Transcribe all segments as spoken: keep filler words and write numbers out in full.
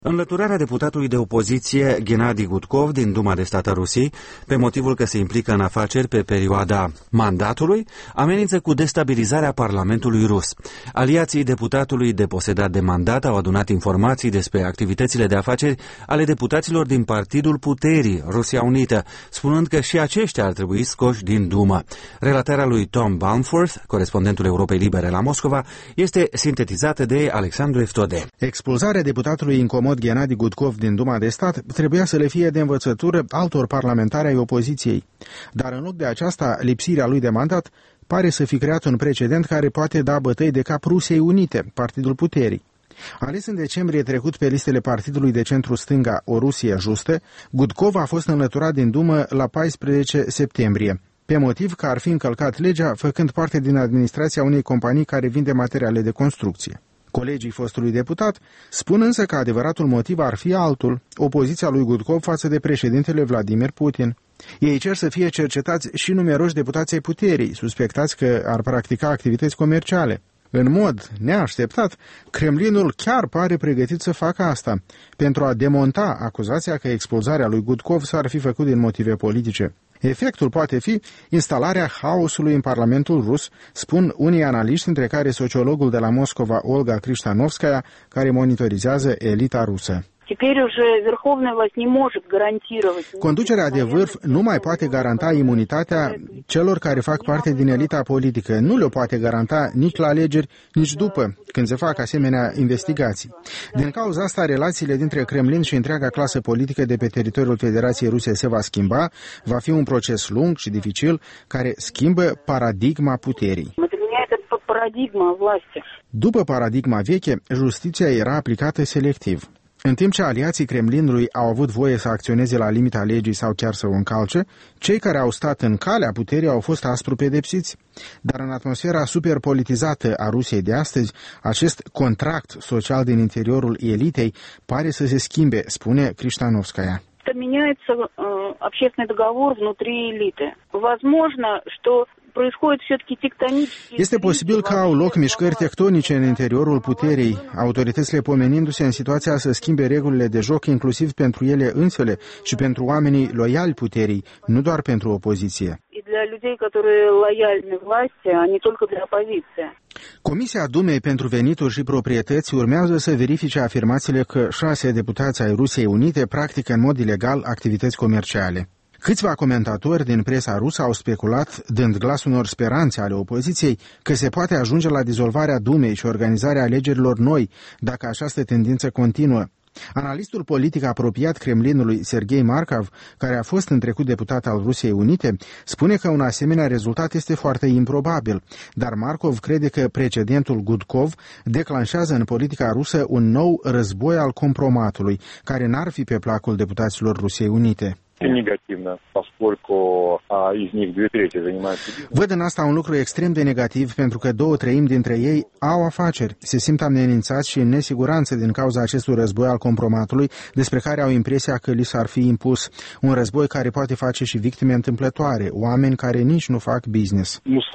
Înlăturarea deputatului de opoziție Gennady Gudkov din Duma de Stat a Rusiei, pe motivul că se implică în afaceri pe perioada mandatului, amenință cu destabilizarea Parlamentului rus. Aliații deputatului deposedat de mandat au adunat informații despre activitățile de afaceri ale deputaților din Partidul Puterii, Rusia Unită, spunând că și aceștia ar trebui scoși din Dumă. Relatarea lui Tom Balmforth, corespondentul Europei Libere la Moscova, este sintetizată de Alexandru Eftode. Expulzarea deputatului incomod Gennady Gudkov din Duma de Stat trebuia să le fie de învățătură altor parlamentari ai opoziției. Dar în loc de aceasta, lipsirea lui de mandat pare să fi creat un precedent care poate da bătăi de cap Rusiei Unite, Partidul Puterii. Ales în decembrie trecut pe listele partidului de centru-stânga O Rusie Justă, Gudkov a fost înlăturat din Dumă la paisprezece septembrie, pe motiv că ar fi încălcat legea făcând parte din administrația unei companii care vinde materiale de construcție. Colegii fostului deputat spun însă că adevăratul motiv ar fi altul, opoziția lui Gudkov față de președintele Vladimir Putin. Ei cer să fie cercetați și numeroși deputații ai puterii, suspectați că ar practica activități comerciale. În mod neașteptat, Kremlinul chiar pare pregătit să facă asta, pentru a demonta acuzația că expulzarea lui Gudkov s-ar fi făcut din motive politice. Efectul poate fi instalarea haosului în Parlamentul rus, spun unii analiști, între care sociologul de la Moscova Olga Kristanovskaya, care monitorizează elita rusă. Conducerea de vârf nu mai poate garanta imunitatea celor care fac parte din elita politică. Nu le-o poate garanta nici la alegeri, nici după, când se fac asemenea investigații. Din cauza asta, relațiile dintre Kremlin și întreaga clasă politică de pe teritoriul Federației Ruse se va schimba. Va fi un proces lung și dificil care schimbă paradigma puterii. După paradigma veche, justiția era aplicată selectiv. În timp ce aliații Kremlinului au avut voie să acționeze la limita legii sau chiar să o încalce, cei care au stat în calea puterii au fost aspru pedepsiți. Dar în atmosfera superpolitizată a Rusiei de astăzi, acest contract social din interiorul elitei pare să se schimbe, spune Kristanovskaya. Меняется общественный договор внутри элиты. Возможно, что Este posibil că au loc mișcări tectonice în interiorul puterii, autoritățile pomenindu-se în situația să schimbe regulile de joc inclusiv pentru ele însele și pentru oamenii loiali puterii, nu doar pentru opoziție. Comisia Dumei pentru Venituri și Proprietăți urmează să verifice afirmațiile că șase deputați ai Rusiei Unite practică în mod ilegal activități comerciale. Câțiva comentatori din presa rusă au speculat, dând glas unor speranțe ale opoziției, că se poate ajunge la dizolvarea Dumei și organizarea alegerilor noi, dacă această tendință continuă. Analistul politic apropiat Kremlinului, Sergei Markov, care a fost în trecut deputat al Rusiei Unite, spune că un asemenea rezultat este foarte improbabil, dar Markov crede că precedentul Gudkov declanșează în politica rusă un nou război al compromatului, care n-ar fi pe placul deputaților Rusiei Unite. Văd în asta un lucru extrem de negativ, pentru că două treimi dintre ei au afaceri, se simt amenințați și în nesiguranță din cauza acestui război al compromatului, despre care au impresia că li s-ar fi impus. Un război care poate face și victime întâmplătoare, oameni care nici nu fac business.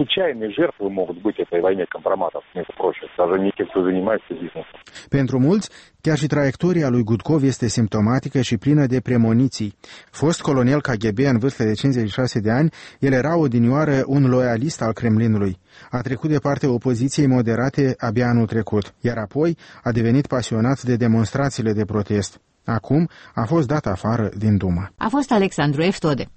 Pentru mulți, chiar și traiectoria lui Gudkov este simptomatică și plină de premoniții. Fost colonel K G B în vârstă de cincizeci și șase de ani, el era odinioară un loialist al Kremlinului. A trecut de partea opoziției moderate abia anul trecut, iar apoi a devenit pasionat de demonstrațiile de protest. Acum a fost dat afară din Dumă. A fost Alexandru Eftode.